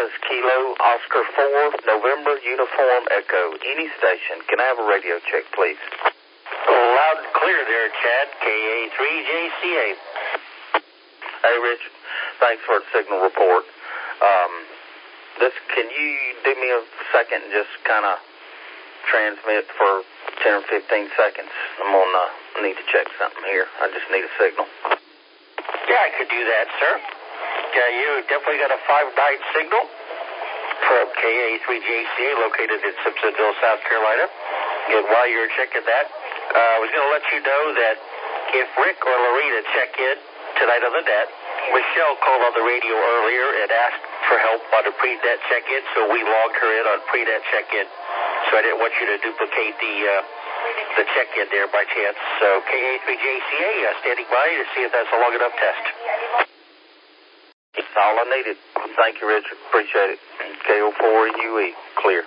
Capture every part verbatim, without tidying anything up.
is Kilo Oscar four, November, Uniform Echo. Any station. Can I have a radio check, please? Loud and clear there, Chad. K A three J C A. Hey, Richard. Thanks for the signal report. Um, this, can you do me a second and just kind of transmit for ten or fifteen seconds? I'm going to uh, need to check something here. I just need a signal. Yeah, I could do that, sir. Yeah, you definitely got a five nine signal from K A three J C A located in Simpsonville, South Carolina. And while you're checking that, uh, I was going to let you know that if Rick or Lorena check in tonight on the net, Michelle called on the radio earlier and asked for help on a pre-net check-in, so we logged her in on pre-net check-in. So I didn't want you to duplicate the uh, the check-in there by chance. So K A three J C A uh, standing by to see if that's a long enough test. That's all I needed. Thank you, Richard. Appreciate it. K O four N U E, clear.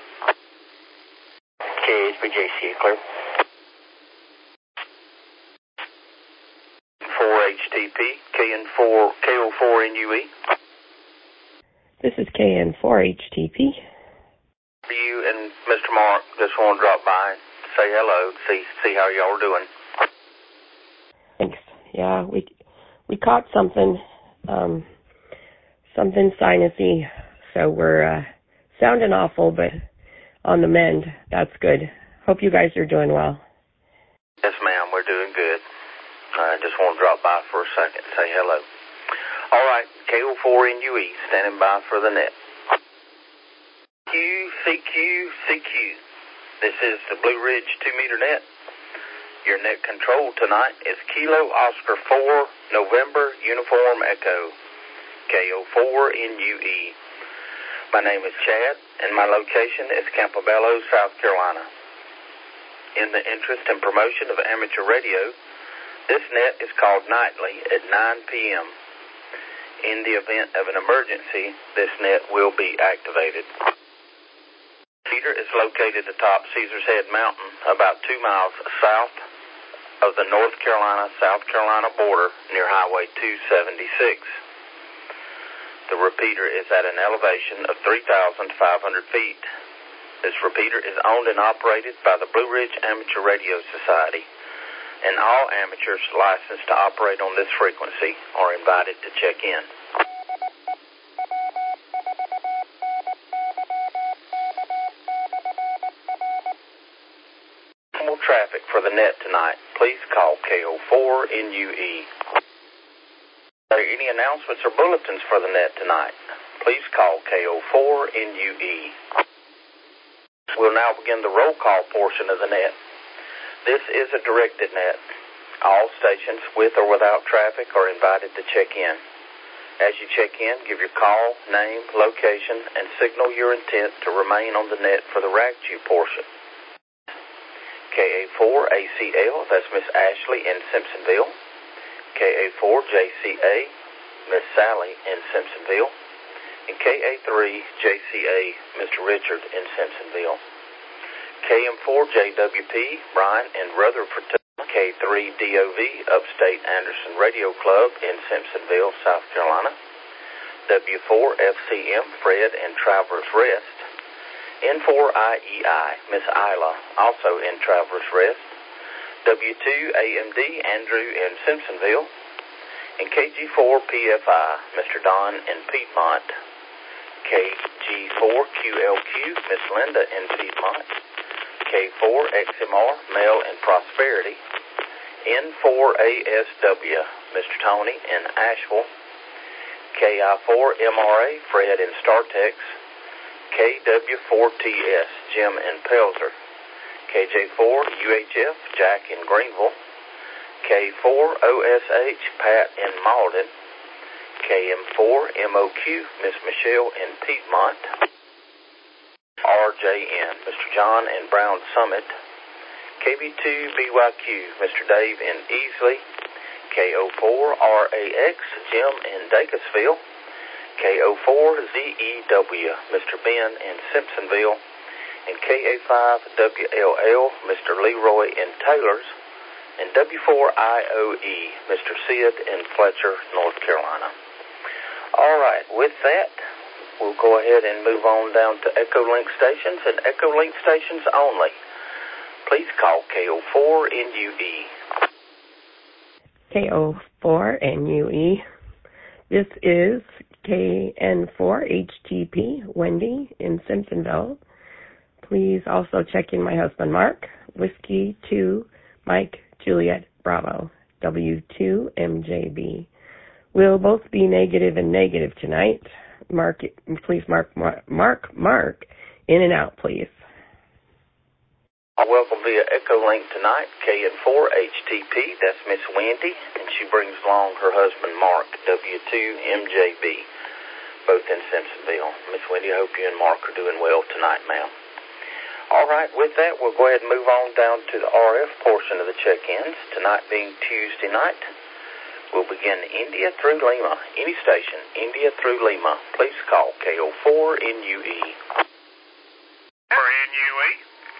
K A three J C A, clear. four H T P, K N four, K O four N U E. This is K N four H T P. You and Mister Mark just want to drop by and say hello, see see how y'all are doing. Thanks. Yeah, we we caught something, um, something sinusy, so we're uh, sounding awful, but on the mend. That's good. Hope you guys are doing well. Yes, ma'am, we're doing good. I just want to drop by for a second and say hello. All right, K O four N U E, standing by for the net. Q C Q C Q. This is the Blue Ridge two meter net. Your net control tonight is Kilo Oscar four, November, Uniform Echo, K O four N U E. My name is Chad, and my location is Campobello, South Carolina. In the interest and promotion of amateur radio, this net is called nightly at nine p.m. In the event of an emergency, this net will be activated. Repeater is located atop Caesars Head Mountain, about two miles south of the North Carolina-South Carolina border near Highway two seventy-six. The repeater is at an elevation of three thousand five hundred feet. This repeater is owned and operated by the Blue Ridge Amateur Radio Society, and all amateurs licensed to operate on this frequency are invited to check in. Normal traffic for the net tonight. Please call K O four N U E. Are there any announcements or bulletins for the net tonight? Please call K O four N U E. We'll now begin the roll call portion of the net. This is a directed net. All stations with or without traffic are invited to check in. As you check in, give your call, name, location, and signal your intent to remain on the net for the RACTU portion. K A four A C L, that's Miss Ashley in Simpsonville. K A four J C A, Miss Sally in Simpsonville. And K A three J C A, Mister Richard in Simpsonville. K M four J W P, Brian in Rutherford. K three D O V, Upstate Anderson Radio Club in Simpsonville, South Carolina. W four F C M, Fred in Travelers Rest. N four I E I, Miss Isla, also in Travelers Rest. W two A M D, Andrew in Simpsonville. And K G four P F I, Mister Don in Piedmont. K G four Q L Q, Miss Linda in Piedmont. K four X M R, Mel in Prosperity. N four A S W, Mister Tony in Asheville. K I four M R A, Fred in Startex. K W four T S, Jim in Pelzer. K J four U H F, Jack in Greenville. K four O S H, Pat in Malden. K M four M O Q, Miss Michelle in Piedmont. R J N, Mister John in Brown Summit. K B two B Y Q, Mister Dave in Easley. K O four R A X, Jim in Dacusville. K O four Z E W, Mister Ben in Simpsonville. And K A five W L L, Mister Leroy in Taylors. And W four I O E, Mister Sid in Fletcher, North Carolina. All right, with that, we'll go ahead and move on down to Echolink stations and Echolink stations only. Please call K O four N U E. K O four N U E. This is K N four H T P, Wendy in Simpsonville. Please also check in my husband, Mark, Whiskey two, Mike, Juliet, Bravo, W two M J B. We'll both be negative and negative tonight. Mark, please mark, mark, mark, mark, in and out, please. Welcome via Echolink tonight, K N four H T P. That's Miss Wendy, and she brings along her husband, Mark, W two M J B, both in Simpsonville. Miss Wendy, I hope you and Mark are doing well tonight, ma'am. All right, with that, we'll go ahead and move on down to the R F portion of the check-ins. Tonight being Tuesday night, we'll begin India through Lima. Any station, India through Lima. Please call K O four N U E. For N U E?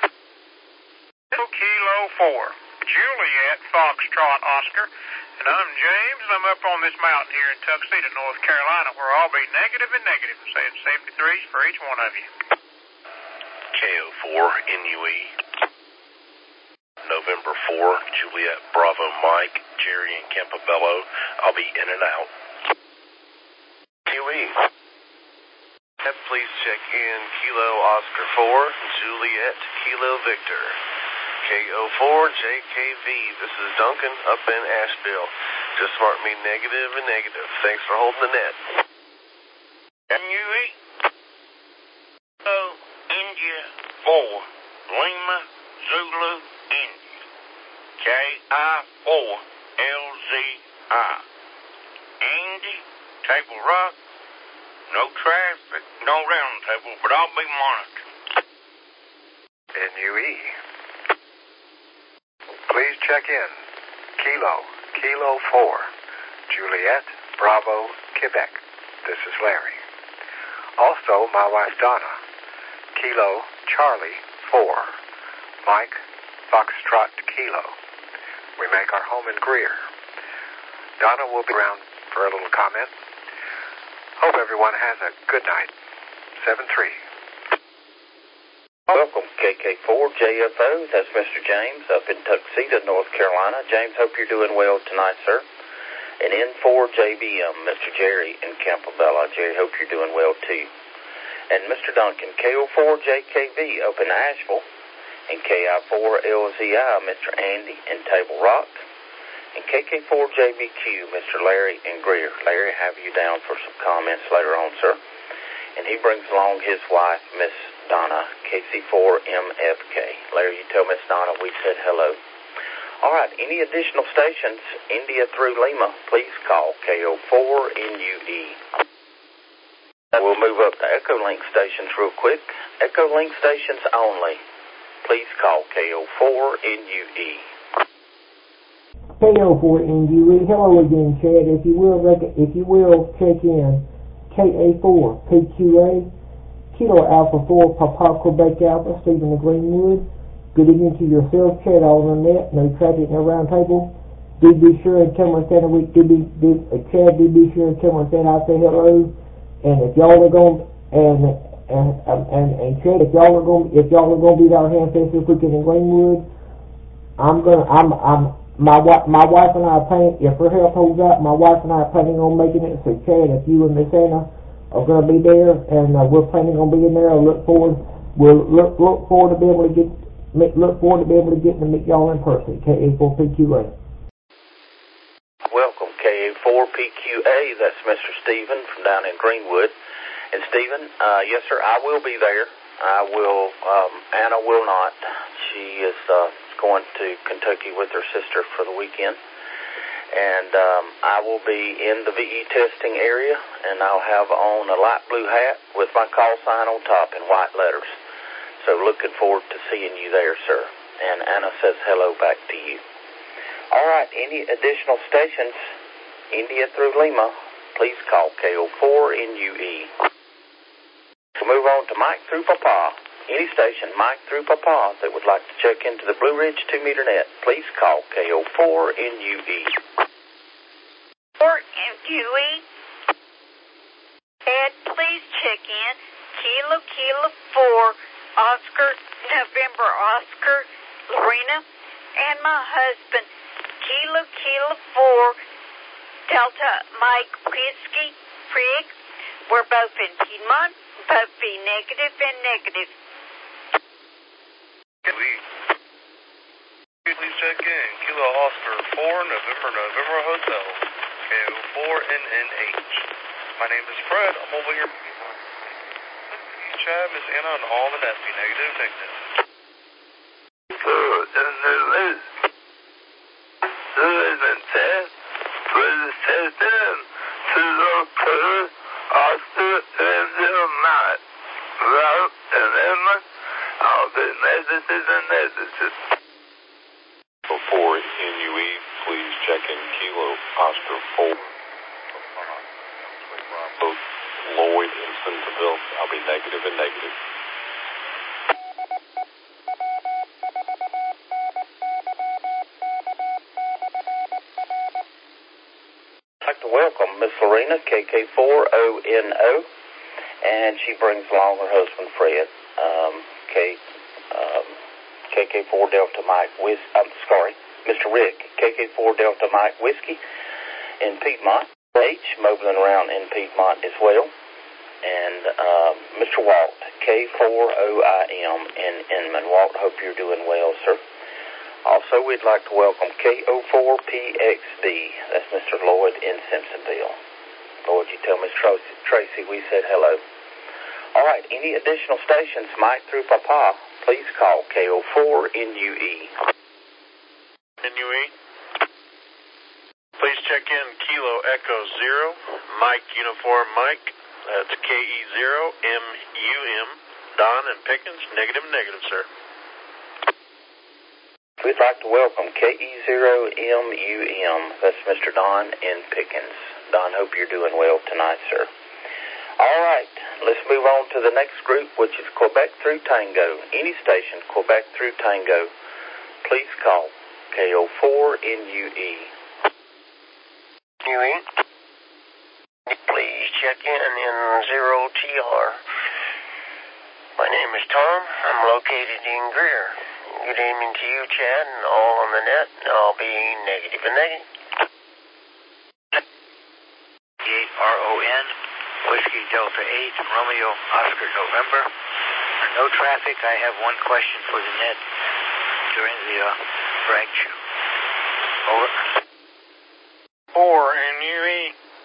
Kilo four, Juliet, Foxtrot, Oscar, and I'm James. I'm up on this mountain here in Tuxedo, North Carolina, where I'll be negative and negative, saying seventy-threes for each one of you. K O four N U E. November four, Juliet, Bravo, Mike, Jerry, and Campobello. I'll be in and out. Q E. Please check in Kilo Oscar four, Juliet, Kilo Victor. K O four J K V, this is Duncan up in Asheville. Just mark me negative and negative. Thanks for holding the net. N U E. So, India four, Lima, Zulu, India. K I four L Z I. Andy, Table Rock. No traffic, no round table, but I'll be monitored. N U E. Please check in. Kilo, Kilo four, Juliet, Bravo, Quebec. This is Larry. Also, my wife Donna. Kilo, Charlie, four, Mike, Foxtrot, Kilo. We make our home in Greer. Donna will be around for a little comment. Hope everyone has a good night. seven three. Welcome, K K four J F O. That's Mister James up in Tuxedo, North Carolina. James, hope you're doing well tonight, sir. And N four J B M, Mister Jerry in Campobello. Jerry, hope you're doing well, too. And Mister Duncan, K O four J K V up in Asheville. And K I four L Z I, Mister Andy in Table Rock. And K K four J B Q, Mister Larry in Greer. Larry, have you down for some comments later on, sir. And he brings along his wife, Miss Donna, K C four M F K. Larry, you tell Miss Donna we said hello. All right, any additional stations, India through Lima, please call K O four N U E. We'll move up to Echolink stations real quick. Echolink stations only. Please call K O four N U E. K O four N U E. Hello again, Chad. If you will, if you will check in K A four P Q A, Kilo Alpha four, Papa Quebec Alpha, Stephen the Greenwood. Good evening to yourself, Chad, all on the net. No traffic, no round table. Do be sure and tell my Santa week. Do be, do, uh, Chad, do be sure and tell my Santa I say hello. And if y'all are going, and and and and Chad, if y'all are going, if y'all are going to be at our Handfest this weekend in Greenwood, I'm gonna, I'm, I'm. My wife, my wife and I are planning, if her health holds up, my wife and I are planning on making it. So, Chad, if you and Miss Anna are going to be there, and uh, we're planning on being there, I look forward, we'll look look forward to be able to get, look forward to be able to get to meet y'all in person. K A four P Q A. Welcome, K A four P Q A. That's Mister Stephen from down in Greenwood. And Stephen, uh, yes, sir, I will be there. I will. Um, Anna will not. She is. Uh, going to Kentucky with her sister for the weekend, and um, I will be in the V E testing area, and I'll have on a light blue hat with my call sign on top in white letters. So looking forward to seeing you there, sir. And Anna says hello back to you. All right, any additional stations, India through Lima, please call K O four N U E. We'll move on to Mike through Papa. Any station, Mike through Papa, that would like to check into the Blue Ridge two meter net, please call K O four N U E. four N U E. Ed, please check Cheyenne, Kilo, Kilo four, Oscar, November, Oscar, Lorena, and my husband, Kilo, Kilo four, Delta, Mike, Whiskey, Prig. We're both in Piedmont, both be negative and negative. Please, please check in. Kilo Oscar four, November, November Hotel, K O four N N H. My name is Fred. I'm over here. Chad, Miss Anna, and all the nasty negative, negative. Good, and there is. There is a test for the system to look for Oscar and their night. Well, and Emma, all the necessities and necessities. four N U E, please check in Kilo Oscar four. Both Lloyd and Centerville, I'll be negative and negative. I'd like to welcome Miss Lorena, K K four O N O, and she brings along her husband Fred, um, K, um, K K four Delta Mike Whis- I'm sorry, Mister Rick, K K four Delta Mike Whiskey in Piedmont, H, mobiling around in Piedmont as well, and um, Mister Walt, K four O I M in Inman. Walt, hope you're doing well, sir. Also, we'd like to welcome K O four P X B. That's Mister Lloyd in Simpsonville. Lloyd, you tell Miss Tracy, Tracy we said hello. All right, any additional stations, Mike through Papa, please call K O four N U E. N U E. Please check in Kilo Echo Zero, Mike Uniform Mike. That's K E zero M U M. Don and Pickens, negative, negative, sir. We'd like to welcome K E zero M U M. That's Mister Don in Pickens. Don, hope you're doing well tonight, sir. All right, let's move on to the next group, which is Quebec through Tango. Any station, Quebec through Tango, please call K O four N U E. U E. Please check in in zero T R. My name is Tom. I'm located in Greer. Good evening to you, Chad, and all on the net. I'll be negative and negative. eight R O N, Whiskey Delta eight, Romeo Oscar November. No traffic. I have one question for the net during the uh, brag show. Over. four N U E.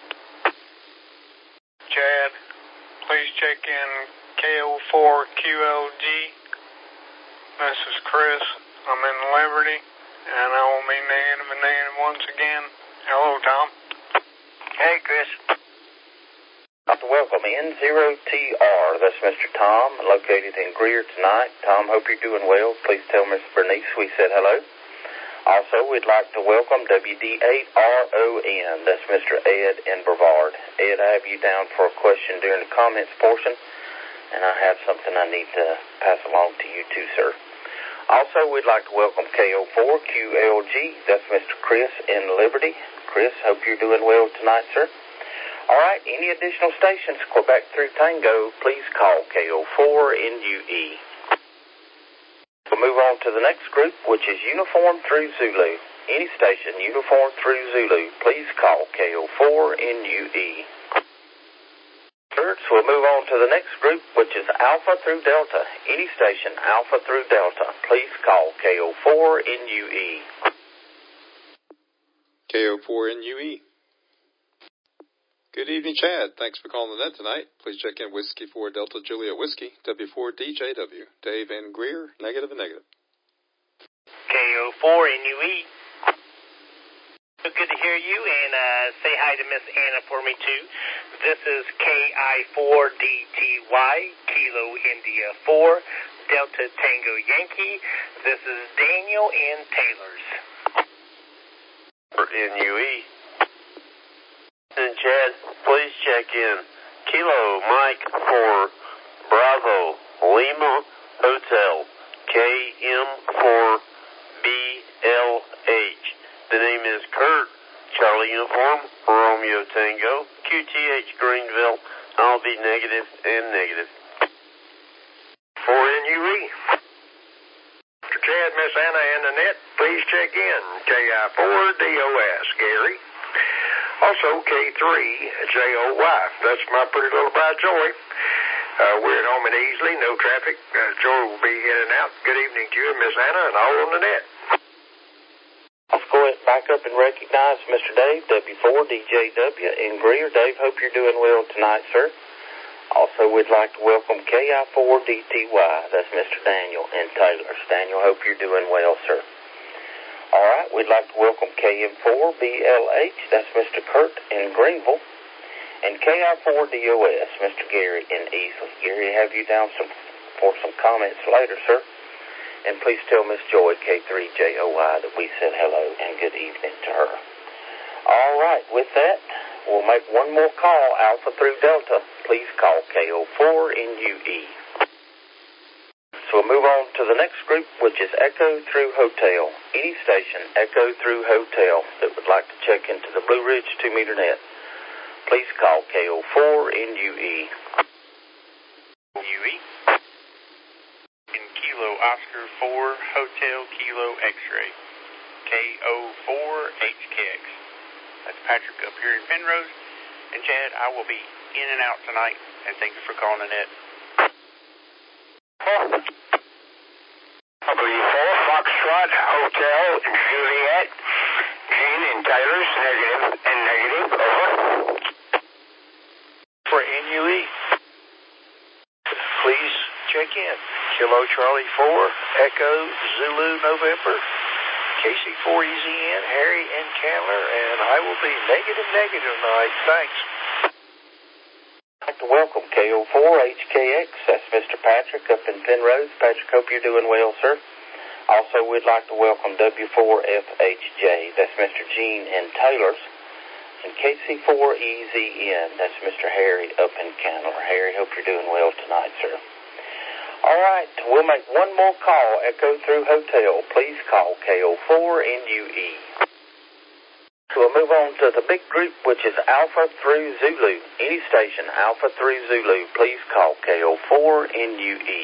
Chad, please check in K O four Q L G. This is Chris. I'm in Liberty, and I will be negative and negative once again. Hello, Tom. Hey, Chris. I'd like to welcome N zero T R. That's Mister Tom, located in Greer tonight. Tom, hope you're doing well. Please tell Miss Bernice we said hello. Also, we'd like to welcome W D eight R O N. That's Mister Ed in Brevard. Ed, I have you down for a question during the comments portion, and I have something I need to pass along to you too, sir. Also, we'd like to welcome K O four Q L G. That's Mister Chris in Liberty. Chris, hope you're doing well tonight, sir. All right, any additional stations, Quebec through Tango, please call K O four N U E. We'll move on to the next group, which is Uniform through Zulu. Any station, Uniform through Zulu, please call K O four N U E. So we'll move on to the next group, which is Alpha through Delta. Any station, Alpha through Delta, please call K O four N U E. K O four N U E. Good evening, Chad. Thanks for calling the net tonight. Please check in Whiskey four Delta Juliet Whiskey, W four D J W. Dave in Greer, negative and negative. K O four N U E. Good to hear you, and uh, say hi to Miss Anna for me, too. This is K I four D T Y, Kilo India four, Delta Tango Yankee. This is Daniel in Taylor's. For N U E. And Chad, please check in Kilo Mike for Bravo Lima Hotel, K M four B L H. The name is Kurt, Charlie Uniform, Romeo Tango, Q T H Greenville. I'll be negative and negative. four N U E. Mister Chad, Miss Anna, and Annette, please check in. K I four D O S, Gary. Also K three J O Y. That's my pretty little bride, Joy. Uh, we're at home in Easley, no traffic. Uh, Joy will be in and out. Good evening to you, Miss Anna, and all on the net. Let's go ahead back up and recognize Mister Dave, W four D J W, in Greer. Dave, hope you're doing well tonight, sir. Also, we'd like to welcome K I four D T Y. That's Mister Daniel in Taylor's. Daniel, hope you're doing well, sir. All right, we'd like to welcome K M four B L H. That's Mister Kurt in Greenville. And K I four D O S, Mister Gary in Easley. Gary, have you down some for some comments later, sir? And please tell Miss Joy, K three J O Y, that we said hello and good evening to her. All right, with that, we'll make one more call, Alpha through Delta. Please call K O four N U E. So we'll move on to the next group, which is Echo through Hotel. Any station, Echo through Hotel, that would like to check into the Blue Ridge two meter net. Please call K O four N U E. U E. In Kilo Oscar four Hotel Kilo X-Ray. K O four H K X. That's Patrick up here in Penrose. And Chad, I will be in and out tonight, and thank you for calling the net. W four Foxtrot Hotel Juliet. Gene in Taylor's, negative and negative, over. For N U E, please check in. Kilo Charlie four, Echo Zulu November, K C four E Z N, Harry and Candler, and I will be negative negative tonight. Thanks. I'd like to welcome K O four H K X. That's Mister Patrick up in Penrose. Patrick, hope you're doing well, sir. Also, we'd like to welcome W four F H J. That's Mister Gene in Taylor's. And K C four E Z N, that's Mister Harry up in Candler. Harry, hope you're doing well tonight, sir. All right, we'll make one more call, Echo through Hotel. Please call K O four N U E. So we'll move on to the big group, which is Alpha through Zulu. Any station, Alpha through Zulu, please call K O four N U E.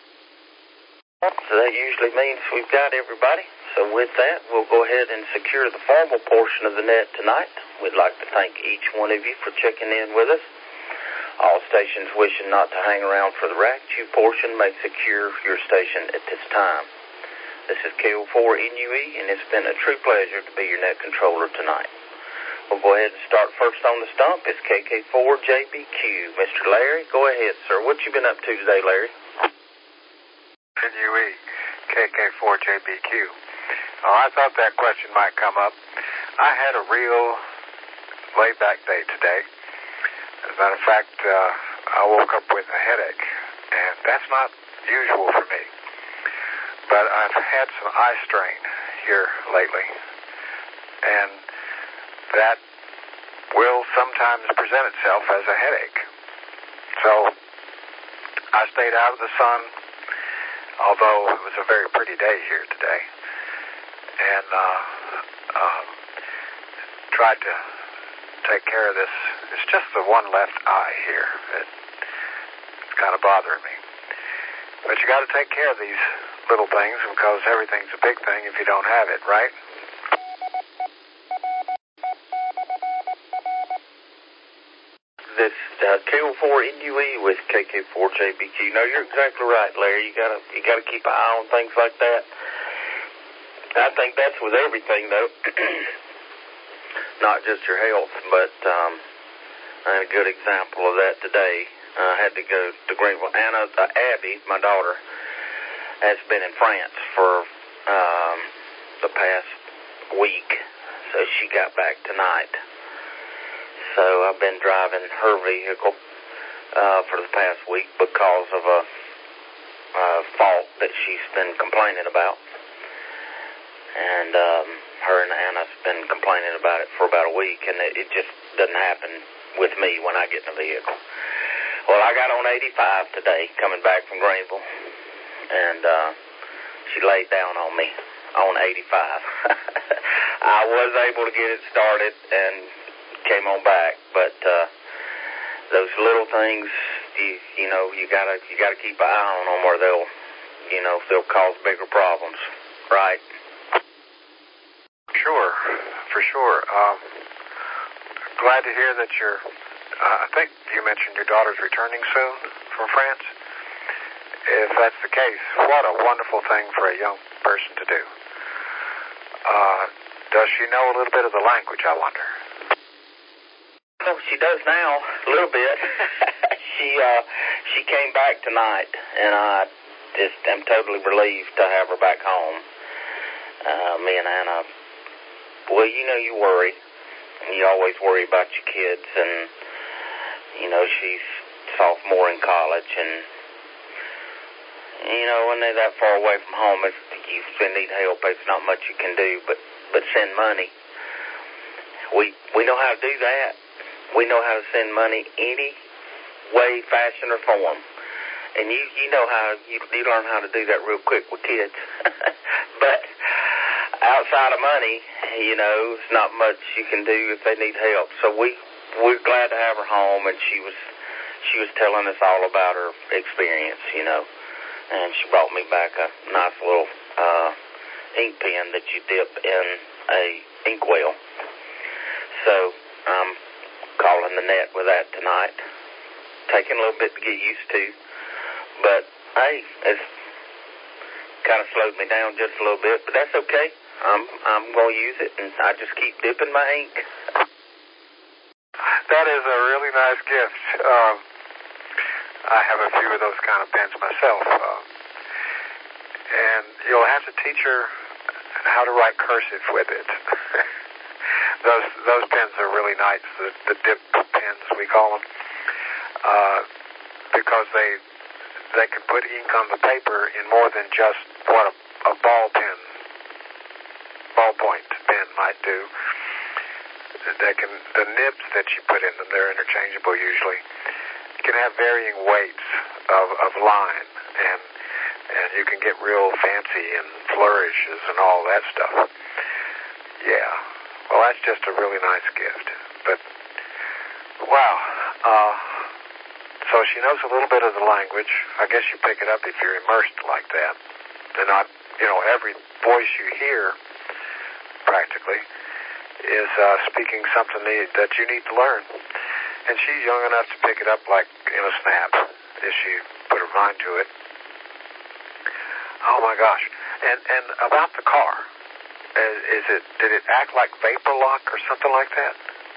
So that usually means we've got everybody. So with that, we'll go ahead and secure the formal portion of the net tonight. We'd like to thank each one of you for checking in with us. All stations wishing not to hang around for the rack queue portion may secure your station at this time. This is K O four N U E, and it's been a true pleasure to be your net controller tonight. We'll go ahead and start first on the stump. It's K K four J B Q. Mister Larry, go ahead, sir. What you been up to today, Larry? N U E, K K four J B Q. Oh, I thought that question might come up. I had a real laid-back day today. As a matter of fact, uh, I woke up with a headache, and that's not usual for me. But I've had some eye strain here lately, and that will sometimes present itself as a headache. So I stayed out of the sun, although it was a very pretty day here today, and uh, um, tried to take care of this. It's just the one left eye here. It, it's kind of bothering me. But you got to take care of these little things because everything's a big thing if you don't have it, right? This uh, K O four N U E with K K four J B Q. No, you're exactly right, Larry. You gotta you gotta keep an eye on things like that. I think that's with everything, though. Not just your health, but um, I had a good example of that today. I had to go to Greenville. Anna, uh, Abby, my daughter, has been in France for um, the past week, so she got back tonight. So I've been driving her vehicle uh, for the past week because of a, a fault that she's been complaining about. And um, her and Anna's been complaining about it for about a week, and it, it just doesn't happen with me when I get in a vehicle. Well, I got on eighty-five today coming back from Greenville, and uh, she laid down on me on eighty-five. I was able to get it started and came on back, but uh, those little things, you, you know, you gotta you gotta keep an eye on them, or they'll, you know, they'll cause bigger problems, right? Sure, for sure. Um, glad to hear that you're. Uh, I think you mentioned your daughter's returning soon from France. If that's the case, what a wonderful thing for a young person to do. Uh, does she know a little bit of the language, I wonder? Oh, she does now, a little bit. she uh, she came back tonight, and I just am totally relieved to have her back home. Uh, me and Anna, well, you know, you worry. You always worry about your kids, and, you know, she's sophomore in college, and, you know, when they're that far away from home, if you need help, there's not much you can do but, but send money. We we know how to do that. We know how to send money any way, fashion, or form. And you, you know how, you, you learn how to do that real quick with kids. But outside of money, you know, it's not much you can do if they need help. So we, we're glad to have her home, and she was, she was telling us all about her experience, you know. And she brought me back a nice little uh, ink pen that you dip in a inkwell. So I'm calling the net with that tonight. Taking a little bit to get used to, but hey, it's kind of slowed me down just a little bit, but that's okay. I'm I'm going to use it, and I just keep dipping my ink. That is a really nice gift. Um, I have a few of those kind of pens myself, uh, and you'll have to teach her how to write cursive with it. those those pens are really nice, the, the dip pens we call them. Uh, because they they can put ink on the paper in more than just what a, a ball pen, ballpoint pen might do. They can, the nibs that you put in them, they're interchangeable usually, can have varying weights of, of line, and and you can get real fancy and flourishes and all that stuff. Yeah, well, that's just a really nice gift. But wow. Uh, So she knows a little bit of the language. I guess you pick it up if you're immersed like that. And not, you know, every voice you hear, practically, is uh, speaking something that you need to learn. And she's young enough to pick it up like in a snap, if she put her mind to it. Oh my gosh. And and about the car, is it, did it act like vapor lock or something like that?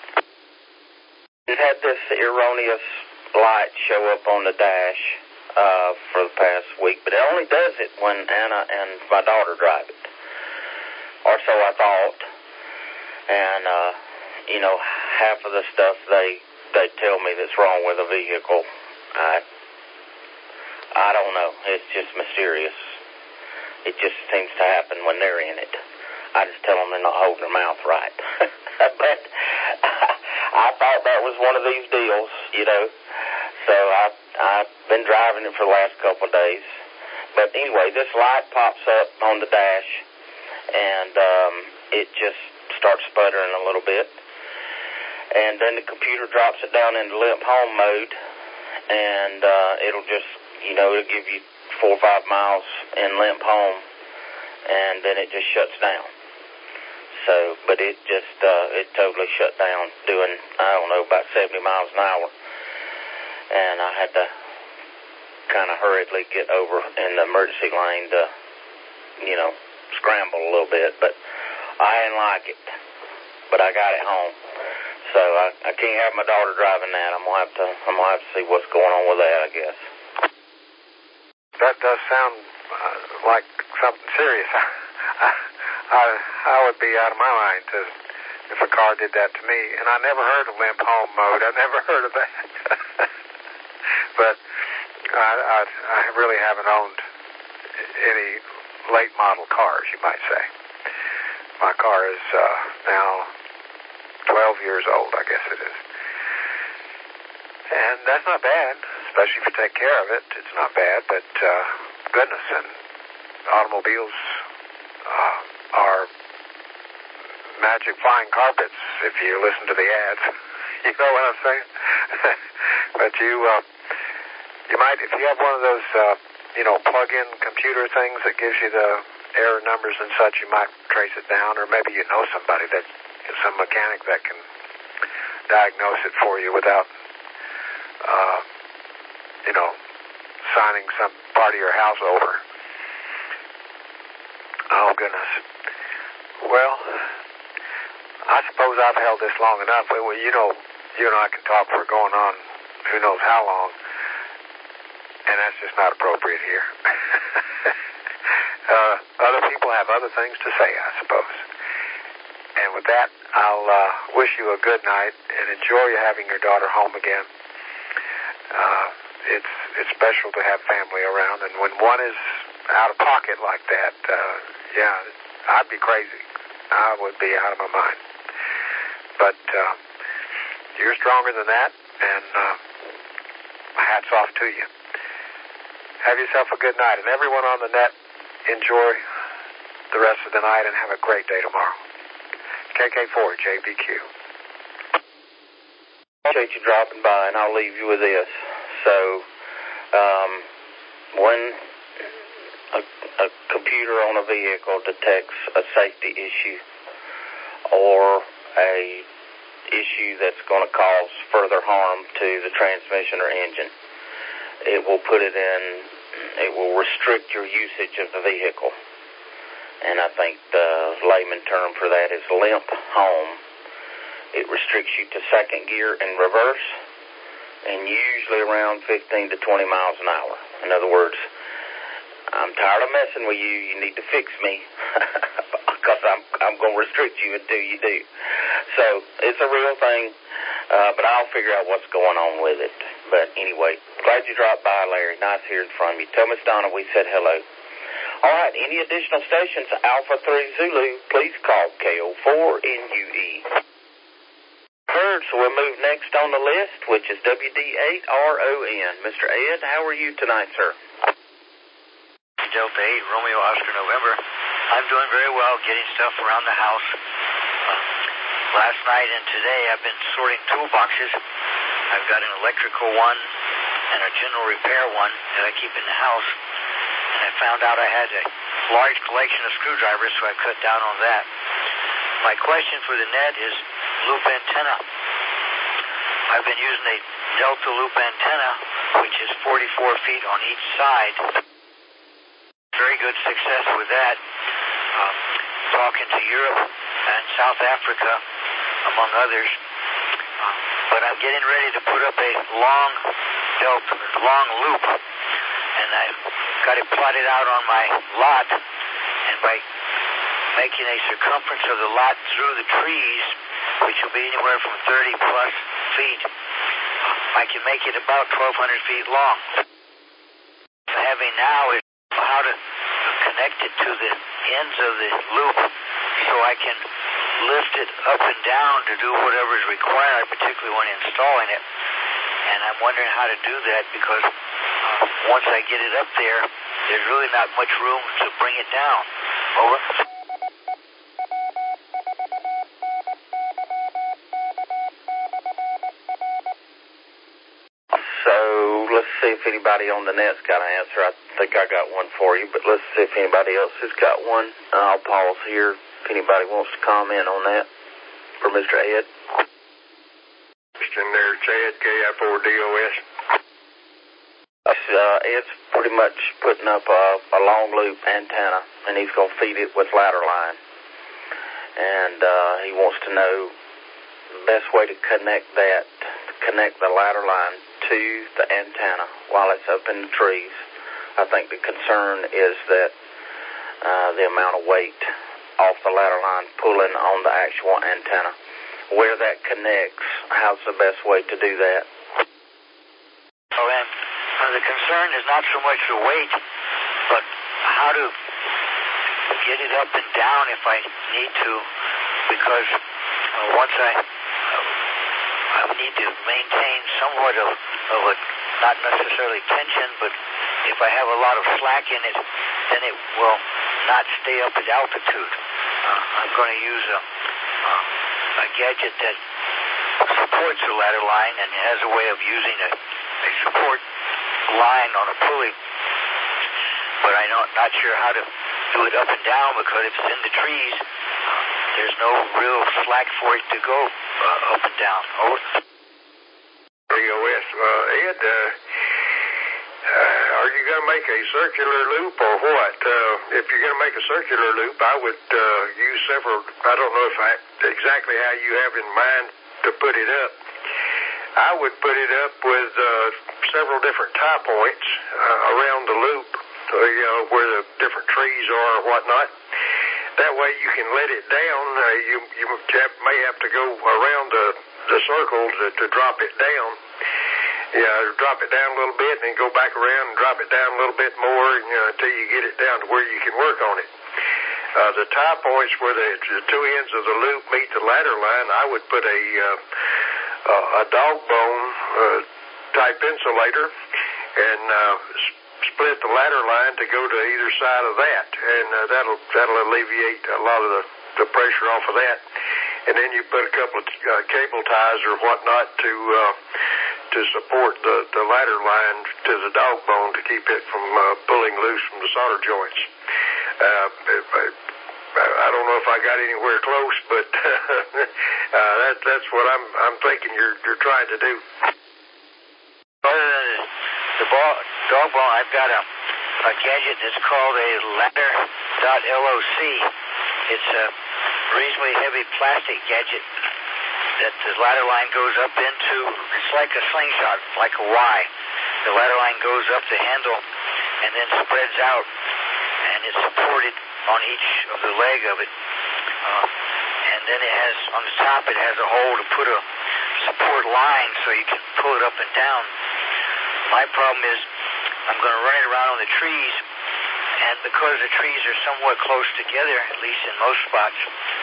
It had this erroneous light show up on the dash uh, for the past week, but it only does it when Anna and my daughter drive it, or so I thought. And uh, you know, half of the stuff they they tell me that's wrong with a vehicle, I I don't know. It's just mysterious. It just seems to happen when they're in it. I just tell them they're not holding their mouth right. But I thought that was one of these deals, you know. So I, I've been driving it for the last couple of days. But anyway, this light pops up on the dash, and um, it just starts sputtering a little bit. And then the computer drops it down into limp home mode, and uh, it'll just, you know, it'll give you four or five miles in limp home, and then it just shuts down. So, but it just, uh, it totally shut down doing, I don't know, about seventy miles an hour. And I had to kind of hurriedly get over in the emergency lane to, you know, scramble a little bit. But I didn't like it. But I got it home. So I, I can't have my daughter driving that. I'm gonna have to, I'm gonna have to see what's going on with that, I guess. That does sound uh, like something serious. I, I, I would be out of my mind to, if a car did that to me. And I never heard of limp home mode. I never heard of that. But I, I, I really haven't owned any late model cars, you might say. My car is uh, now twelve years old, I guess it is. And that's not bad, especially if you take care of it. It's not bad, but uh, goodness, and automobiles uh, are magic flying carpets if you listen to the ads. You know what I'm saying? But you, uh, you might, if you have one of those, uh, you know, plug-in computer things that gives you the error numbers and such, you might trace it down, or maybe you know somebody that, some mechanic that can diagnose it for you without, uh, you know, signing some part of your house over. Oh, goodness. Well, I suppose I've held this long enough. Well, you know, you and I can talk for going on who knows how long, and that's just not appropriate here. uh, other people have other things to say, I suppose. And with that, I'll uh, wish you a good night and enjoy having your daughter home again. Uh, it's it's special to have family around, and when one is out of pocket like that, uh, yeah, I'd be crazy. I would be out of my mind. But uh, you're stronger than that, and uh, hats off to you. Have yourself a good night, and everyone on the net, enjoy the rest of the night and have a great day tomorrow. K K four, J B Q. Appreciate you dropping by, and I'll leave you with this. So, um, when a, a computer on a vehicle detects a safety issue or a issue that's going to cause further harm to the transmission or engine, it will put it in, it will restrict your usage of the vehicle. And I think the layman term for that is limp home. It restricts you to second gear and reverse, and usually around fifteen to twenty miles an hour. In other words, I'm tired of messing with you. You need to fix me because I'm I'm going to restrict you until you do. So it's a real thing, uh, but I'll figure out what's going on with it. But anyway, glad you dropped by, Larry. Nice hearing from you. Tell Miss Donna we said hello. All right, any additional stations, Alpha three Zulu, please call K O four N U E. Heard, so we'll move next on the list, which is W D eight R O N. Mister Ed, how are you tonight, sir? Delta eight, Romeo Oscar November. I'm doing very well, getting stuff around the house. Uh, last night and today I've been sorting toolboxes. I've got an electrical one and a general repair one that I keep in the house. And I found out I had a large collection of screwdrivers, so I cut down on that. My question for the net is loop antenna. I've been using a Delta loop antenna, which is forty-four feet on each side. Very good success with that. Um, talking to Europe and South Africa, among others. Um, but I'm getting ready to put up a long Delta, long loop. And I've got it plotted out on my lot, and by making a circumference of the lot through the trees, which will be anywhere from thirty plus feet, I can make it about twelve hundred feet long. What I'm having now is how to connect it to the ends of the loop so I can lift it up and down to do whatever is required, particularly when installing it. And I'm wondering how to do that because uh, once I get it up there, there's really not much room to bring it down. Over. So let's see if anybody on the net's got an answer. I think I got one for you, but let's see if anybody else has got one. I'll pause here if anybody wants to comment on that for Mister Ed. In there, Chad, K I four D O S. Uh, Ed's pretty much putting up a, a long loop antenna, and he's going to feed it with ladder line. And uh, he wants to know the best way to connect that, to connect the ladder line to the antenna while it's up in the trees. I think the concern is that uh, the amount of weight off the ladder line pulling on the actual antenna. Where that connects, how's the best way to do that? Oh, and uh, the concern is not so much the weight, but how to get it up and down if I need to, because uh, once I, uh, I need to maintain somewhat of, of a, not necessarily tension, but if I have a lot of slack in it, then it will not stay up at altitude. Uh, I'm going to use a... Uh, a gadget that supports the ladder line and has a way of using a, a support line on a pulley. But I'm not, not sure how to do it up and down because if it's in the trees, there's no real slack for it to go uh, up and down. Over. B O S, uh, Ed, uh, uh, are you going to make a circular loop or what? Uh, if you're going to make a circular loop, I would uh, use several, I don't know if I, exactly how you have in mind to put it up. I would put it up with uh, several different tie points uh, around the loop, uh, you know, where the different trees are or whatnot. That way you can let it down. Uh, you you may have to go around the, the circle to, to drop it down. Yeah, drop it down a little bit and then go back around and drop it down a little bit more, you know, until you get it down to where you can work on it. Uh, the tie points where the, the two ends of the loop meet the ladder line, I would put a uh, uh, a dog bone uh, type insulator and uh, split the ladder line to go to either side of that, and uh, that'll that'll alleviate a lot of the, the pressure off of that. And then you put a couple of uh, cable ties or whatnot to uh, to support the, the ladder line to the dog bone to keep it from uh, pulling loose from the solder joints. Uh, I, I don't know if I got anywhere close, but uh, that, that's what I'm I'm thinking you're you're trying to do. Other than the ball, dog bone, I've got a, a gadget that's called a ladder dot L O C. It's a reasonably heavy plastic gadget that the ladder line goes up into. It's like a slingshot, like a Y. The ladder line goes up the handle and then spreads out, and it's supported on each of the leg of it. Uh, and then it has, on the top, it has a hole to put a support line so you can pull it up and down. My problem is I'm going to run it around on the trees, and because the trees are somewhat close together, at least in most spots,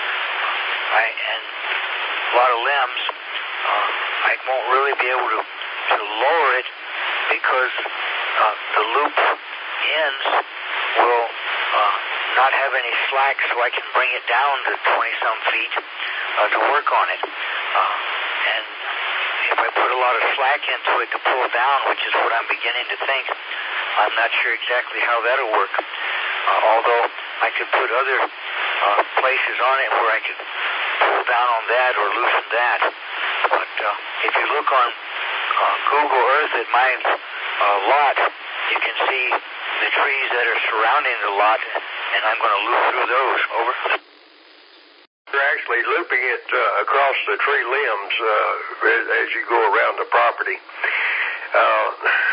I, and a lot of limbs, uh, I won't really be able to, to lower it because uh, the loop ends will uh, not have any slack, so I can bring it down to twenty-some feet uh, to work on it. Uh, and if I put a lot of slack into it to pull down, which is what I'm beginning to think, I'm not sure exactly how that'll work. Uh, although I could put other uh, places on it where I could pull down on that or loosen that. But uh, if you look on uh, Google Earth at my uh, lot, you can see the trees that are surrounding the lot, and I'm going to loop through those. Over. You're actually looping it uh, across the tree limbs uh, as you go around the property. Uh,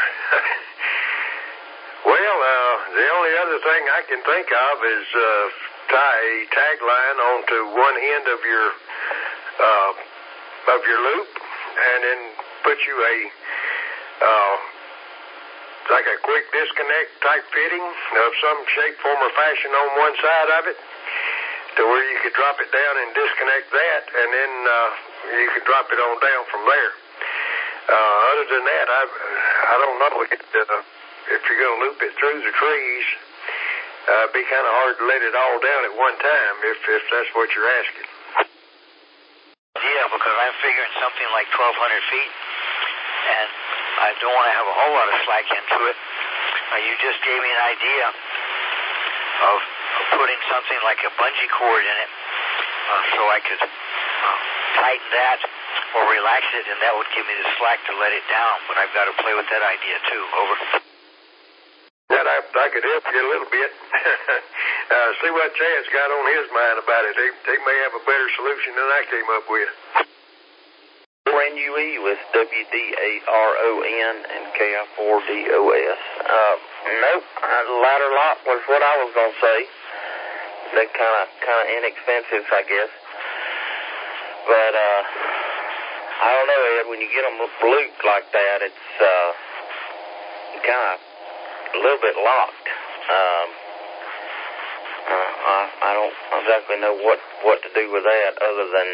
well, uh, the only other thing I can think of is uh, tie a tag line onto one end of your uh, of your loop, and then put you a uh, like a quick disconnect type fitting of some shape, form, or fashion on one side of it, to where you could drop it down and disconnect that, and then uh, you could drop it on down from there. Uh, other than that, I I don't know if, uh, if you're going to loop it through the trees. Uh, it'd be kind of hard to let it all down at one time if if that's what you're asking. Yeah, because I'm figuring something like twelve hundred feet, and I don't want to have a whole lot of slack into it. Uh, you just gave me an idea of, of putting something like a bungee cord in it, uh, so I could uh, tighten that or relax it, and that would give me the slack to let it down. But I've got to play with that idea too. Over. That I, I could help you a little bit. uh, see what Chad's got on his mind about it. He, he may have a better solution than I came up with. N U E with W D A R O N and K I four D O S. Uh, nope, uh, ladder lock was what I was going to say. They're kind of kind of inexpensive, I guess. But uh, I don't know, Ed, when you get them looped like that, it's uh, kind of a little bit locked. Um, uh, I, I don't exactly know what, what to do with that other than,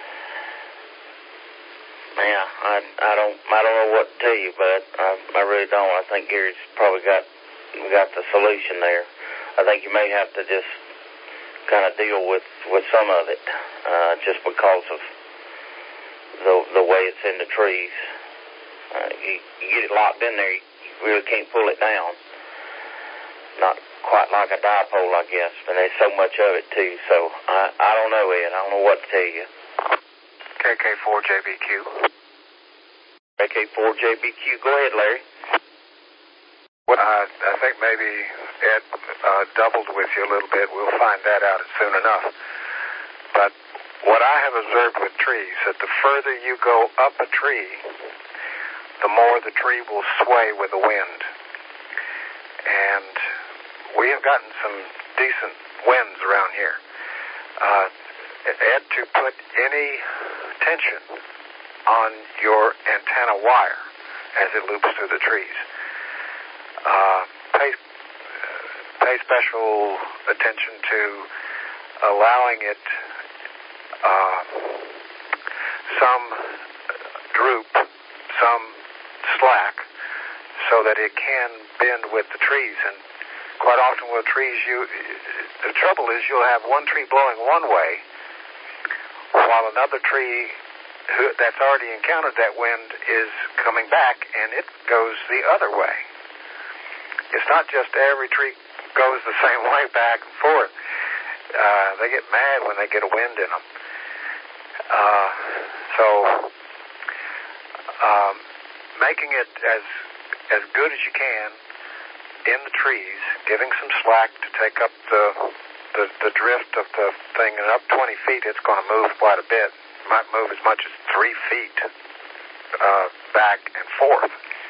yeah, I, I don't I don't know what to tell you, but I, I really don't. I think Gary's probably got got the solution there. I think you may have to just kind of deal with, with some of it, uh, just because of the the the way it's in the trees. Uh, you, you get it locked in there, you really can't pull it down. Not quite like a dipole, I guess, but there's so much of it too. So I, I don't know, Ed. I don't know what to tell you. K K four J B Q. K K four J B Q. Go ahead, Larry. Well, uh, I think maybe Ed uh, doubled with you a little bit. We'll find that out soon enough. But what I have observed with trees, that the further you go up a tree, the more the tree will sway with the wind. And we have gotten some decent winds around here. Uh, Ed, to put any tension on your antenna wire as it loops through the trees, uh, pay, uh, pay special attention to allowing it uh, some droop, some slack, so that it can bend with the trees. And quite often with trees, you the trouble is you'll have one tree blowing one way while another tree who, that's already encountered that wind is coming back, and it goes the other way. It's not just every tree goes the same way back and forth. Uh, they get mad when they get a wind in them. Uh, so um, making it as as good as you can in the trees, giving some slack to take up the the, the drift of the thing, and up twenty feet it's going to move quite a bit. It might move as much as three feet uh, back and forth.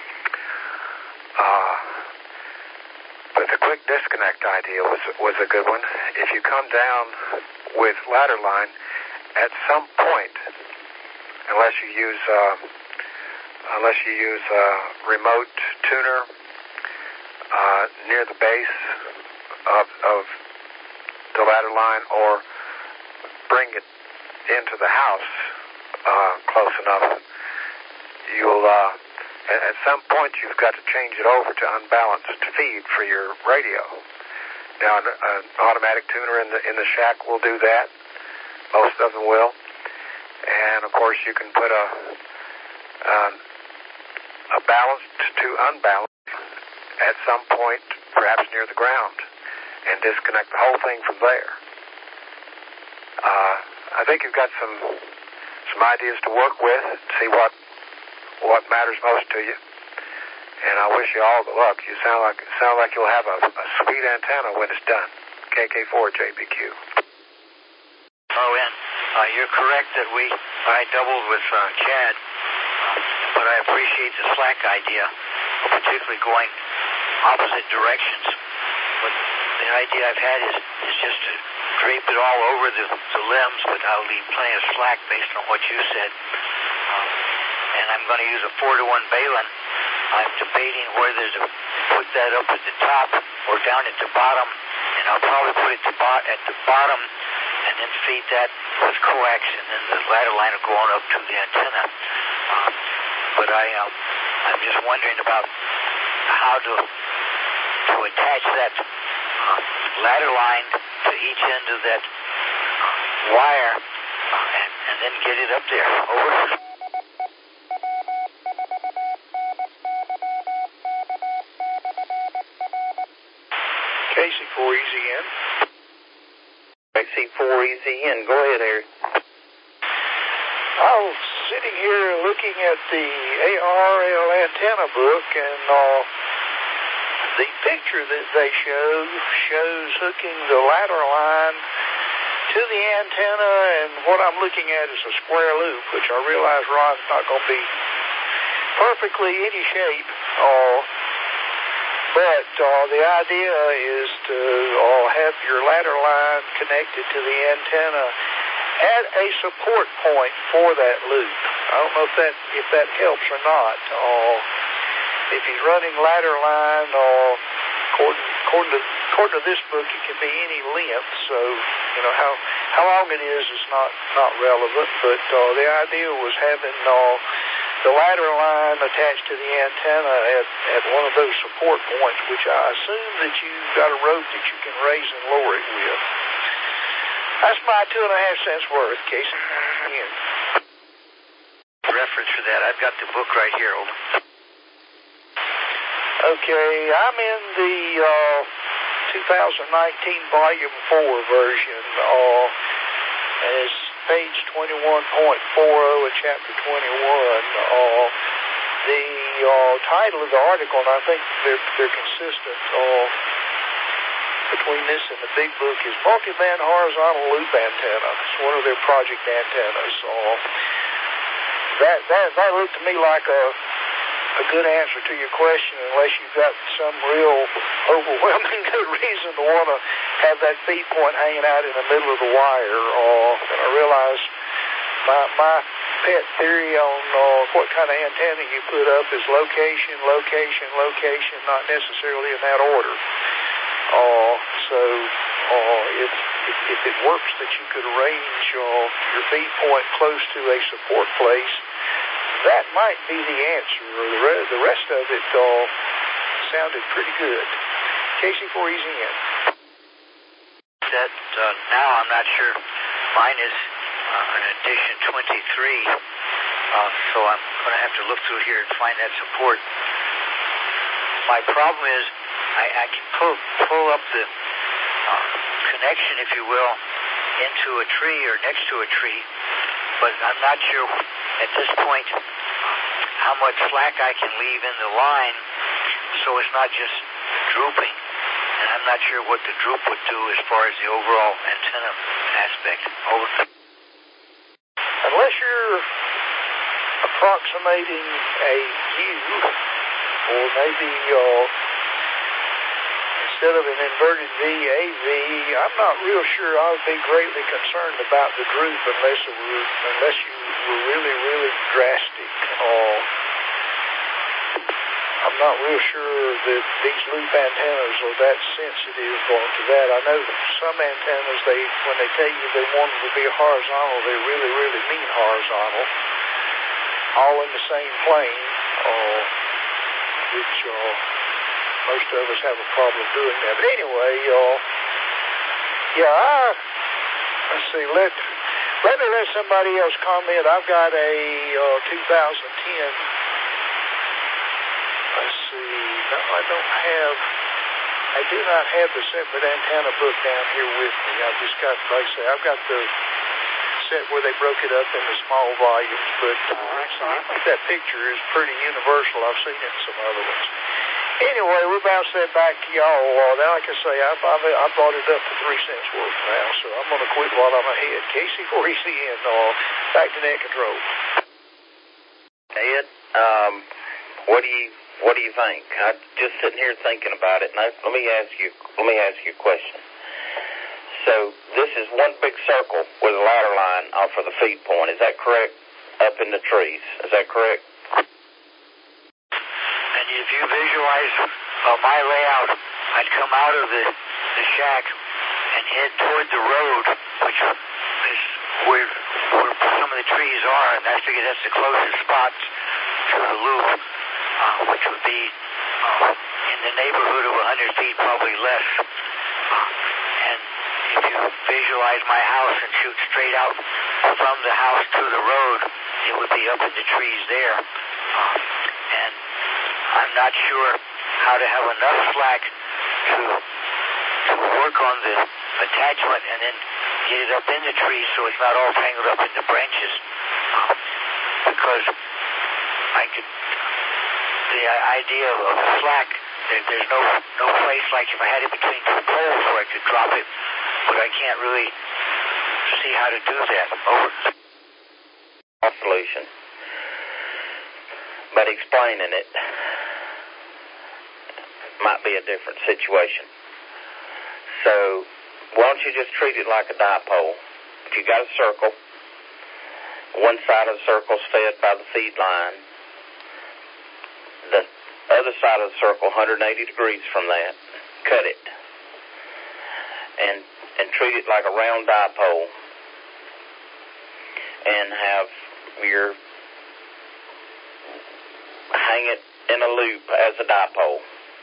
Uh, but the quick disconnect idea was was a good one. If you come down with ladder line, at some point, unless you use uh, unless you use a remote tuner uh, near the base of, of the ladder line, or bring it into the house uh, close enough, you'll uh, at some point you've got to change it over to unbalanced feed for your radio. Now, an, an automatic tuner in the in the shack will do that. Most of them will, and of course you can put a uh, a balanced to unbalanced at some point, perhaps near the ground, and disconnect the whole thing from there. Uh, I think you've got some some ideas to work with, see what what matters most to you, and I wish you all the luck. You sound like sound like you'll have a, a sweet antenna when it's done. K K four J B Q. Oh, and uh, you're correct that we I doubled with uh, Chad, but I appreciate the slack idea, particularly going opposite directions. But the idea I've had is, is just to drape it all over the, the limbs, but I'll leave plenty of slack based on what you said. Um, and I'm going to use a four to one Balun. I'm debating whether to put that up at the top or down at the bottom, and I'll probably put it to bo- at the bottom and then feed that with coax, and then the ladder line will go on up to the antenna. Um, but I, um, I'm just wondering about how to to attach that uh, ladder line to each end of that uh, wire uh, and, and then get it up there. Over. K C four E Z N. K C four E Z N. Go ahead, Harry. I was sitting here looking at the A R L antenna book, and uh, the picture that they show shows hooking the ladder line to the antenna, and what I'm looking at is a square loop, which I realize Ron's not going to be perfectly any shape. Uh, But uh, the idea is to uh, have your ladder line connected to the antenna at a support point for that loop. I don't know if that if that helps or not. Uh, if he's running ladder line, uh, according, according to according to this book, it can be any length. So you know how how long it is is not not relevant. But uh, the idea was having Uh, the ladder line attached to the antenna at, at one of those support points, which I assume that you've got a rope that you can raise and lower it with. That's my two and a half cents worth, Casey. reference for that? I've got the book right here. Over. Okay, I'm in the uh, two thousand nineteen Volume four version. Uh, and it's page twenty-one point forty of Chapter twenty-one. Uh, the uh, title of the article, and I think they're, they're consistent uh, between this and the big book, is Multi-Band Horizontal Loop Antenna. It's one of their project antennas. Uh, that, that, that looked to me like a a good answer to your question, unless you've got some real overwhelming good reason to want to have that feed point hanging out in the middle of the wire. Uh, and I realize my my pet theory on uh, what kind of antenna you put up is location, location, location, not necessarily in that order. Uh, so uh, if, if if it works that you could arrange uh, your feed point close to a support place, that might be the answer. The, re- the rest of it uh, sounded pretty good. Casey four Easy in. That, uh, now I'm not sure. Mine is uh, an edition twenty-three, uh, so I'm going to have to look through here and find that support. My problem is I, I can pull, pull up the uh, connection, if you will, into a tree or next to a tree, but I'm not sure at this point how much slack I can leave in the line so it's not just drooping, and I'm not sure what the droop would do as far as the overall antenna aspect. Over. Unless you're approximating a U, or maybe uh, instead of an inverted V, a V, I'm not real sure I would be greatly concerned about the droop unless it were, unless you were really, really drastic. Uh, I'm not real sure that these loop antennas are that sensitive to that. I know some antennas, they when they tell you they want them to be horizontal, they really, really mean horizontal, all in the same plane, uh, which uh, most of us have a problem doing that. But anyway, uh, yeah, I, let's see, let, let me let somebody else comment. I've got a uh, two thousand ten, let's see, no, I don't have, I do not have the separate antenna book down here with me. I've just got, like I say, I've got the set where they broke it up into small volumes, but uh, I think that picture is pretty universal. I've seen it in some other ones. Anyway, we'll bounce that back to y'all. Uh, now, like I say, I've, I've, I brought it up to three cents worth now, so I'm going to quit while I'm ahead. Casey four E C N, uh, back to net control. Ed, um, what do you what do you think? I'm just sitting here thinking about it, and I, let me ask you let me ask you a question. So this is one big circle with a ladder line off of the feed point. Is that correct? Up in the trees. Is that correct? And if you visualize uh, my layout, I'd come out of the, the shack and head toward the road, which is where, where some of the trees are, and I figure that's the closest spot to the loop, uh, which would be uh, in the neighborhood of one hundred feet, probably less. Uh, and if you visualize my house and shoot straight out from the house to the road, it would be up in the trees there. Uh, and I'm not sure how to have enough slack to to work on the attachment and then get it up in the trees so it's not all tangled up in the branches. Uh, because I could, the idea of, of the slack, there, there's no no place like if I had it between two poles where I could drop it, but I can't really see how to do that. Over. Solution. But explaining it might be a different situation. So why don't you just treat it like a dipole? If you got a circle, one side of the circle is fed by the feed line, the other side of the circle, one hundred eighty degrees from that, cut it, and and treat it like a round dipole, and have your hang it in a loop as a dipole,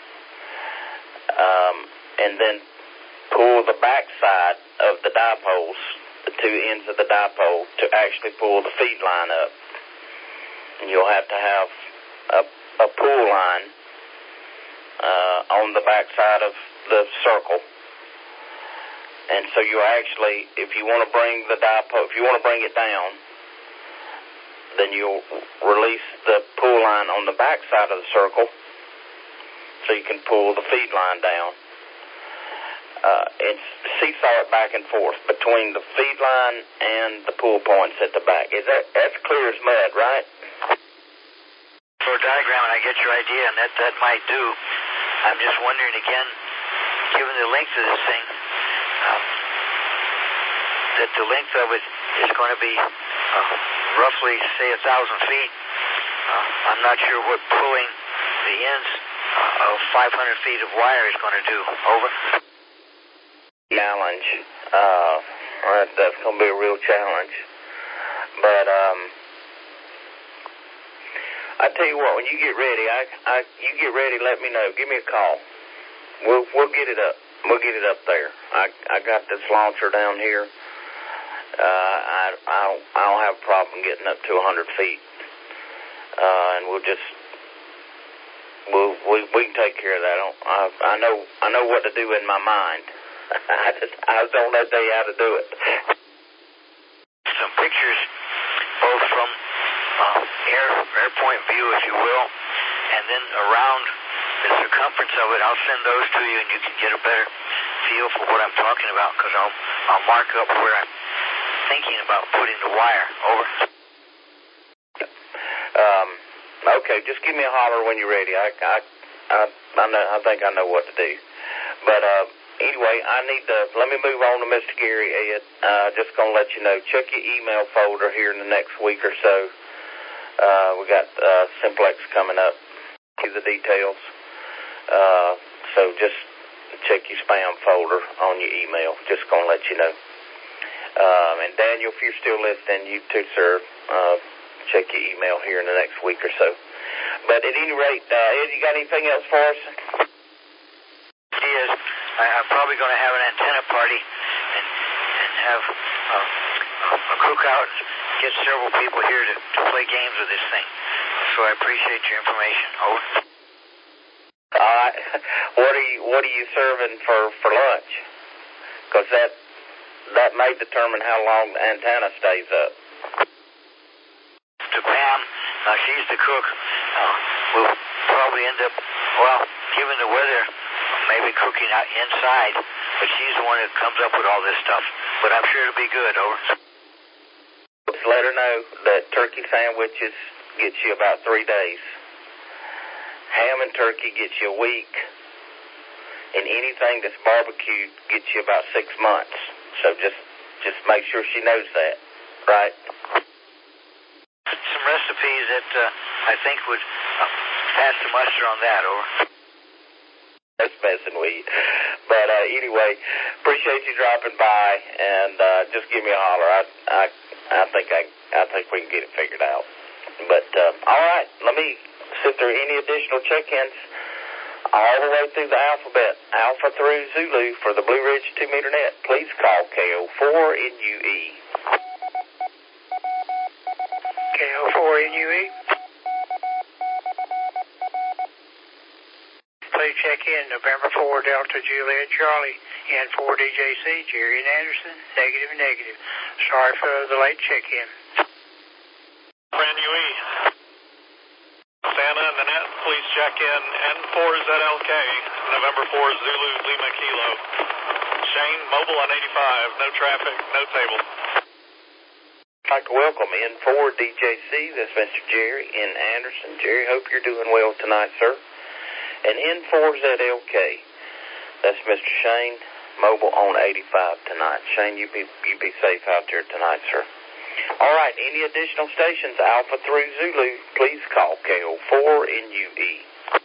um, and then pull the back side of the dipoles, the two ends of the dipole, to actually pull the feed line up. and you'll have to have a, a pool line uh, on the back side of the circle. And so you actually, if you want to bring the dipole, if you want to bring it down, then you'll release the pool line on the back side of the circle so you can pull the feed line down. Uh, it's seesaw it back and forth between the feed line and the pool points at the back. Is that, that's clear as mud, right? For a diagram, and I get your idea, and that, that might do. I'm just wondering again, given the length of this thing, um, that the length of it is going to be uh, roughly, say, a thousand feet. Uh, I'm not sure what pulling the ends uh, of five hundred feet of wire is going to do. Over. Challenge. Uh, that's going to be a real challenge. But um, I tell you what, when you get ready, I, I, you get ready. Let me know. Give me a call. We'll we'll get it up. We'll get it up there. I I got this launcher down here. Uh, I I don't, I don't have a problem getting up to a hundred feet. Uh, and we'll just we'll we we can take care of that. I don't, I, I know I know what to do in my mind. I just I don't know how to do it. Some pictures, both from uh, air air point view, if you will, and then around the circumference of it. I'll send those to you, and you can get a better feel for what I'm talking about, because I'll I'll mark up where I'm thinking about putting the wire. Over. Um. Okay, just give me a holler when you're ready. I I I, I know I think I know what to do, but uh. Anyway, I need to, let me move on to Mister Gary, Ed. Uh, just going to let you know, check your email folder here in the next week or so. Uh, we got uh, Simplex coming up. See the details. Uh, so just check your spam folder on your email. Just going to let you know. Um, and Daniel, if you're still listening, you too, sir, uh, check your email here in the next week or so. But at any rate, uh, Ed, you got anything else for us? Yes. I'm probably going to have an antenna party and, and have uh, a cookout and get several people here to, to play games with this thing. So I appreciate your information. Over. All right. What are you What are you serving for, for lunch? Because that that may determine how long the antenna stays up. To Pam, uh, she's the cook. Uh, we'll probably end up, well, given the weather, maybe cooking out inside, but she's the one that comes up with all this stuff. But I'm sure it'll be good. Over. Just let her know that turkey sandwiches get you about three days. Ham and turkey gets you a week. And anything that's barbecued gets you about six months. So just just make sure she knows that, right? Some recipes that uh, I think would uh, pass the muster on that. Over. That's messing with you. But uh, anyway, appreciate you dropping by, and uh, just give me a holler. I I I think I I think we can get it figured out. But uh, all right, let me see if there are any additional check-ins all the way through the alphabet, Alpha through Zulu for the Blue Ridge two meter net. Please call K O four N U E. K O four N U E. Please check in November four Delta Juliet Charlie and four D J C Jerry and Anderson. Negative, negative. Sorry for the late check-in. N U E. Santa and the net, please check in N four Z L K, November four Zulu Lima Kilo. Shane, mobile on eighty-five, no traffic, no table. I'd like to welcome N four D J C. That's Mister Jerry in Anderson. Jerry, hope you're doing well tonight, sir. And N four Z L K, that's Mister Shane, mobile on eighty-five tonight. Shane, you be you be safe out there tonight, sir. All right, any additional stations, Alpha through Zulu, please call K O four N U E.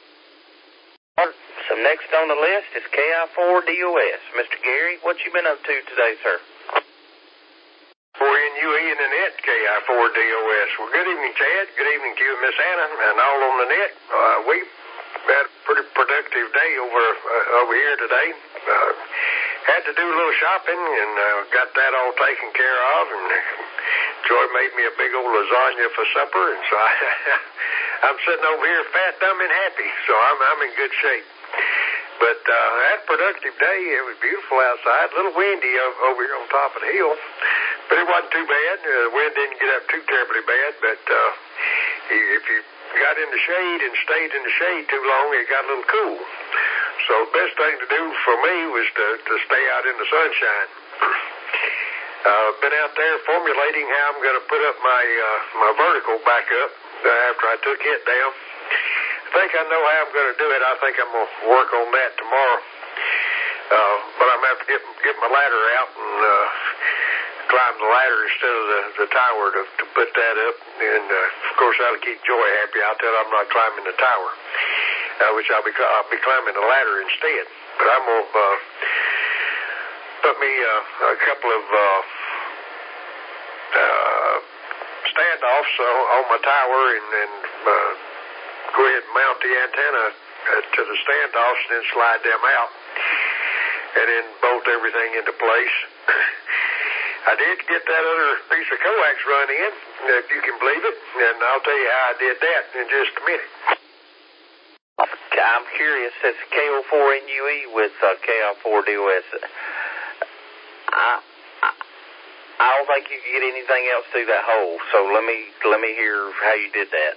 So next on the list is K I four D O S. Mister Gary, what you been up to today, sir? four N U E in the net, K I four D O S. Well, good evening, Chad. Good evening to you and Miss Anna, and all on the net. Uh, we had a pretty productive day over uh, over here today. Uh, had to do a little shopping and uh, got that all taken care of, and Joy made me a big old lasagna for supper, and so I, I'm sitting over here fat, dumb, and happy, so I'm, I'm in good shape. But uh, I had a productive day. It was beautiful outside, a little windy over here on top of the hill, but it wasn't too bad. Uh, the wind didn't get up too terribly bad, but uh, if you got in the shade and stayed in the shade too long, it got a little cool. So the best thing to do for me was to, to stay out in the sunshine. Uh, been out there formulating how I'm going to put up my uh, my vertical back up uh, after I took it down. I think I know how I'm going to do it. I think I'm going to work on that tomorrow. Uh, but I'm going to have to get, get my ladder out and uh, climb the ladder instead of the, the tower to, to put that up. And, uh, of course, that'll keep Joy happy. I'll tell her I'm not climbing the tower, uh, which I'll be, I'll be climbing the ladder instead. But I'm going to uh, put me uh, a couple of uh, uh, standoffs on, on my tower and, and uh, go ahead and mount the antenna uh, to the standoffs and then slide them out and then bolt everything into place. I did get that other piece of coax run in, if you can believe it, and I'll tell you how I did that in just a minute. I'm curious, it's K O four N U E with uh, K L four D O S. I, I, I don't think you could get anything else through that hole, so let me let me hear how you did that.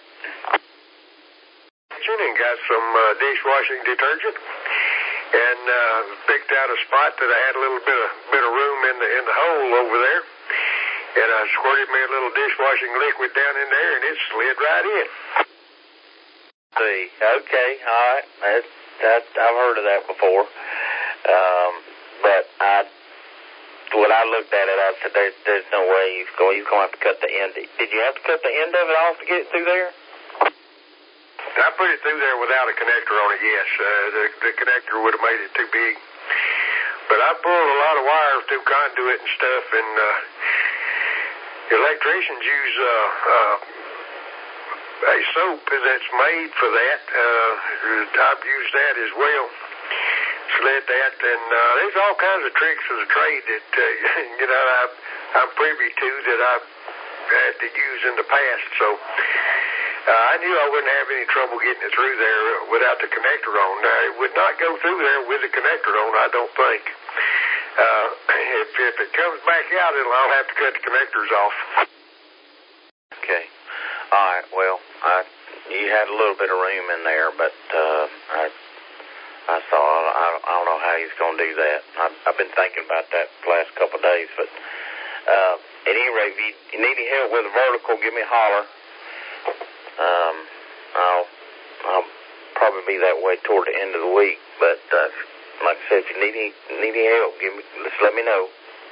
And got some uh, dishwashing detergent, and uh, picked out a spot that I had a little bit of bit of room in the in the hole over there, and I squirted me a little dishwashing liquid down in there, and it slid right in. See, okay, all right, that, that I've heard of that before, um, but I when I looked at it, I said, there, "There's no way he's going. He's going to have to cut the end. Did you have to cut the end of it off to get it through there?" I put it through there without a connector on it, yes. Uh, the, the connector would have made it too big. But I pulled a lot of wires through conduit and stuff, and uh, electricians use uh, uh, a soap that's made for that. Uh, I've used that as well. Slid that, and uh, there's all kinds of tricks of the trade that, uh, you know, I, I'm privy to that I've had to use in the past, so... Uh, I knew I wouldn't have any trouble getting it through there without the connector on. Now, it would not go through there with the connector on, I don't think. Uh, if, if it comes back out, it'll, I'll have to cut the connectors off. Okay. All right, well, I, you had a little bit of room in there, but uh, I I saw, I, I don't know how he's going to do that. I've, I've been thinking about that the last couple of days, but uh, at any rate, if you, you need any help with the vertical, give me a holler. Um, I'll, I'll probably be that way toward the end of the week, but, uh, like I said, if you need any, need any help, give me, just let me know.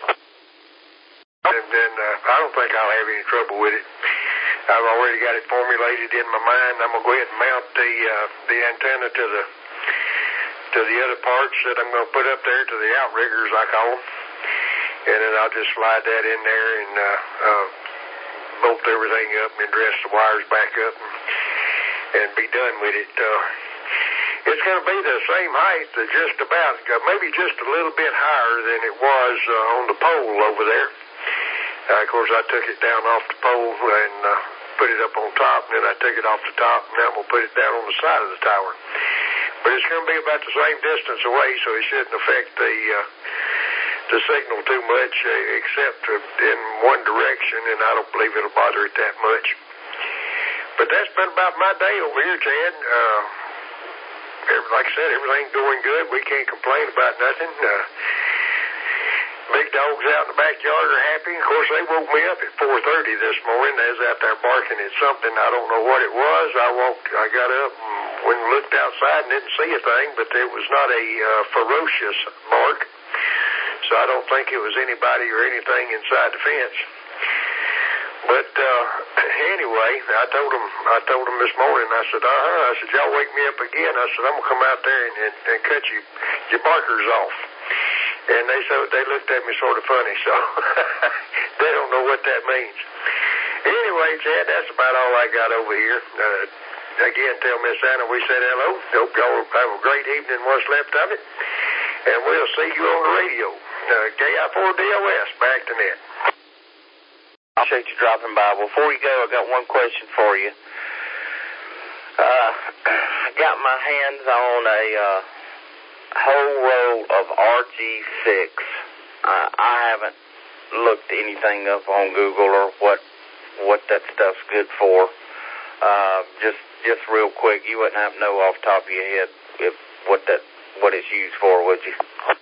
And then, uh, I don't think I'll have any trouble with it. I've already got it formulated in my mind. I'm going to go ahead and mount the, uh, the antenna to the, to the other parts that I'm going to put up there, to the outriggers, I call them. And then I'll just slide that in there and, uh, uh, bolt everything up and dress the wires back up and, and be done with it. Uh, it's going to be the same height, uh, just about, uh, maybe just a little bit higher than it was uh, on the pole over there. Uh, of course, I took it down off the pole and uh, put it up on top, and then I took it off the top, and now I'm going to put it down on the side of the tower. But it's going to be about the same distance away, so it shouldn't affect the... Uh, the signal too much, uh, except uh, in one direction, and I don't believe it'll bother it that much. But that's been about my day over here, Chad. Uh, like I said, everything's going good. We can't complain about nothing. Uh, big dogs out in the backyard are happy. Of course, they woke me up at four thirty this morning. They was out there barking at something. I don't know what it was. I walked, I got up and went and looked outside and didn't see a thing, but there was not a uh, ferocious bark. So I don't think it was anybody or anything inside the fence. But uh, anyway, I told them, I told them this morning, I said, uh-huh, I said, y'all wake me up again. I said, I'm going to come out there and, and, and cut you, your barkers off. And they said, they looked at me sort of funny, so they don't know what that means. Anyway, Chad, that's about all I got over here. Uh, again, tell Miss Anna we said hello. Hope y'all have a great evening, what's left of it. And we'll see you on the radio. Uh, K I four D O S, back to net. Appreciate you dropping by. Before you go, I got one question for you. Uh, I got my hands on a uh, whole roll of R G six. Uh, I haven't looked anything up on Google or what what that stuff's good for. Uh, just just real quick, you wouldn't have to know off the top of your head if what that what it's used for, would you?